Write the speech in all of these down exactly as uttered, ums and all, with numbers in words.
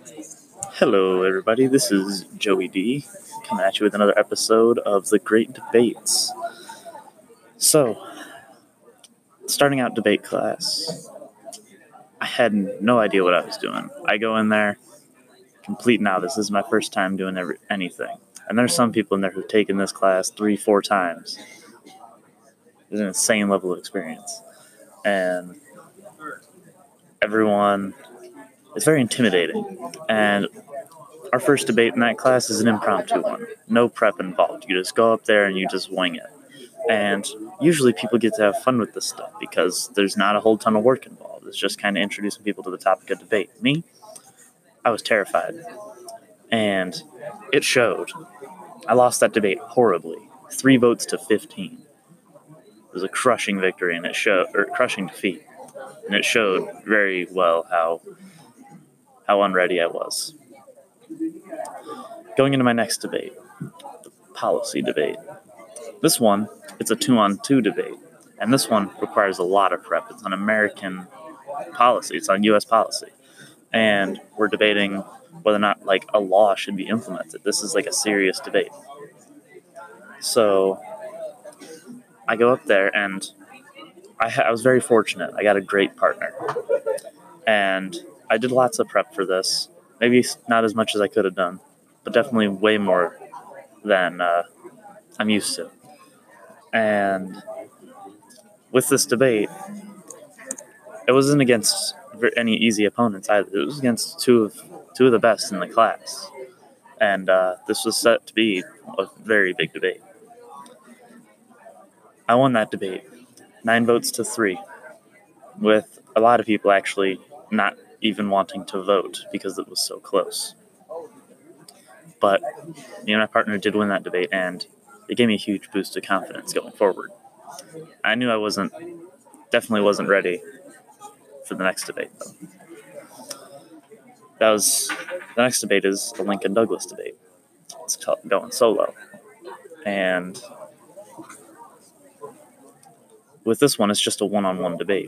Hello, everybody. This is Joey D coming at you with another episode of The Great Debates. So, starting out debate class, I had no idea what I was doing. I go in there, complete novice. This is my first time doing every, anything. And there's some people in there who've taken this class three, four times. It's an insane level of experience. And everyone is very intimidating. And our first debate in that class is an impromptu one. No prep involved. You just go up there and you just wing it. And usually people get to have fun with this stuff because there's not a whole ton of work involved. It's just kind of introducing people to the topic of debate. Me, I was terrified. And it showed. I lost that debate horribly. Three votes to fifteen. It was a crushing victory, and it showed, or crushing defeat. And it showed very well how how unready I was. Going into my next debate, the policy debate. This one, it's a two-on-two debate, and this one requires a lot of prep. It's on American policy. It's on U S policy, and we're debating whether or not like a law should be implemented. This is like a serious debate. So I go up there, and I, ha- I was very fortunate. I got a great partner, and I did lots of prep for this. Maybe not as much as I could have done, but definitely way more than uh, I'm used to. And with this debate, it wasn't against any easy opponents either. It was against two of two of the best in the class, and uh, this was set to be a very big debate. I won that debate, nine votes to three, with a lot of people actually not even wanting to vote because it was so close. But me and my partner did win that debate, and it gave me a huge boost of confidence going forward. I knew I wasn't, definitely wasn't ready for the next debate, though. That was, the next debate is the Lincoln Douglas debate. It's called Going Solo. And with this one, it's just a one-on-one debate.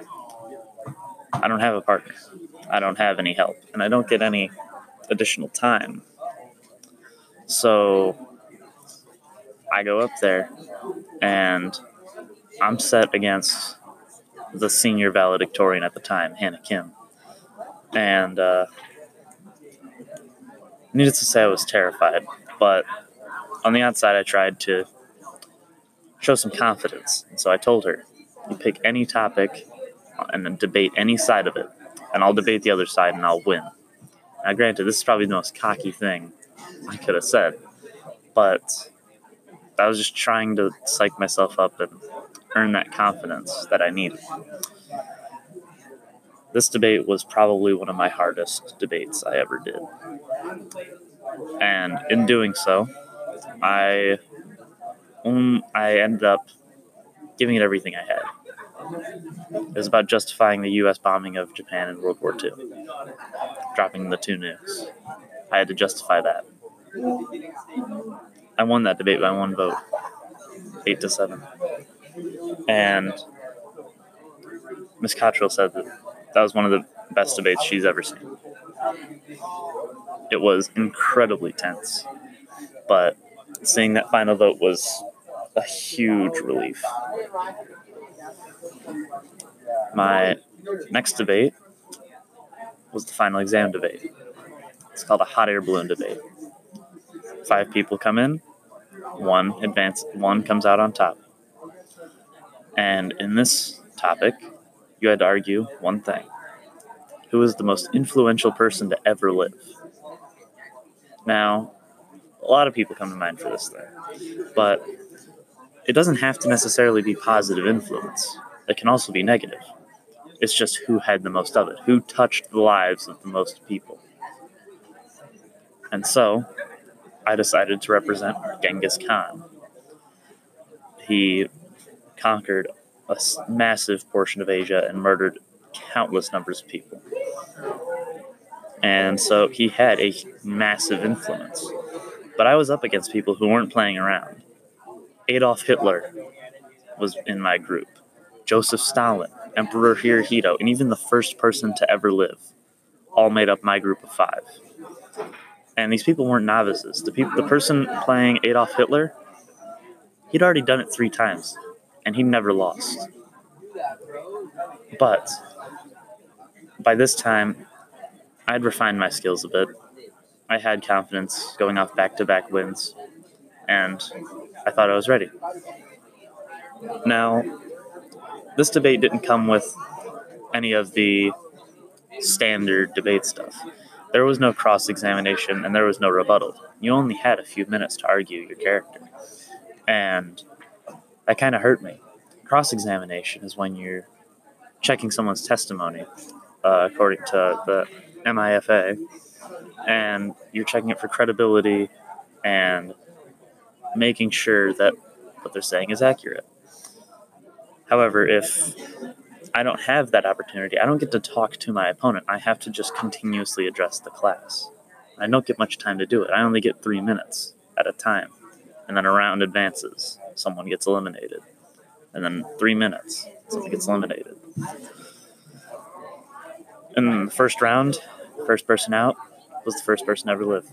I don't have a partner. I don't have any help, and I don't get any additional time. So I go up there, and I'm set against the senior valedictorian at the time, Hannah Kim. And uh, needless to say, I was terrified. But on the outside, I tried to show some confidence. And so I told her, you pick any topic and then debate any side of it, and I'll debate the other side and I'll win. Now, granted, this is probably the most cocky thing I could have said, but I was just trying to psych myself up and earn that confidence that I needed. This debate was probably one of my hardest debates I ever did. And in doing so, I um, I ended up giving it everything I had. It was about justifying the U S bombing of Japan in World War Two, dropping the two nukes. I had to justify that. I won that debate by one vote, eight to seven. And Miss Cottrell said that that was one of the best debates she's ever seen. It was incredibly tense, but seeing that final vote was a huge relief. My next debate was the final exam debate. It's called a hot air balloon debate. Five people come in, one advance, one comes out on top. And in this topic, you had to argue one thing. Who is the most influential person to ever live? Now, a lot of people come to mind for this thing, but it doesn't have to necessarily be positive influence. It can also be negative. It's just who had the most of it, who touched the lives of the most people. And so, I decided to represent Genghis Khan. He conquered a massive portion of Asia and murdered countless numbers of people. And so he had a massive influence. But I was up against people who weren't playing around. Adolf Hitler was in my group. Joseph Stalin, Emperor Hirohito, and even the first person to ever live. all made up my group of five. And these people weren't novices. The people, the person playing Adolf Hitler, he'd already done it three times, and he never lost. But by this time, I'd refined my skills a bit. I had confidence going off back-to-back wins, and I thought I was ready. Now, this debate didn't come with any of the standard debate stuff. There was no cross-examination, and there was no rebuttal. You only had a few minutes to argue your character. And that kind of hurt me. Cross-examination is when you're checking someone's testimony, uh, according to the M I F A, and you're checking it for credibility and making sure that what they're saying is accurate. However, if I don't have that opportunity, I don't get to talk to my opponent. I have to just continuously address the class. I don't get much time to do it. I only get three minutes at a time. And then a round advances. Someone gets eliminated. And then three minutes. Someone gets eliminated. In the first round, first person out was the first person to ever live.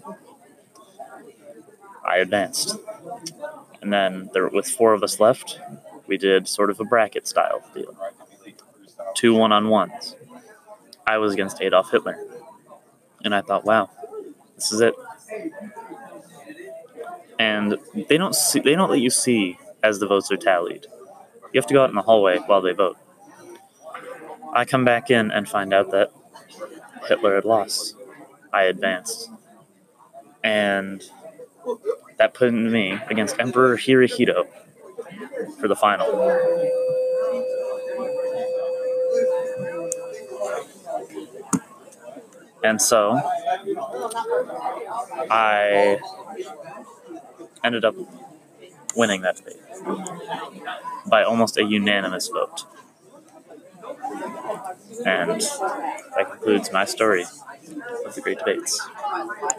I advanced. And then there, with four of us left, we did sort of a bracket style deal. Two one-on-ones. I was against Adolf Hitler. And I thought, wow, this is it. And they don't see, they don't let you see as the votes are tallied. You have to go out in the hallway while they vote. I come back in and find out that Hitler had lost. I advanced. And that put me against Emperor Hirohito for the final. And so I ended up winning that debate by almost a unanimous vote. And that concludes my story of the Great Debates.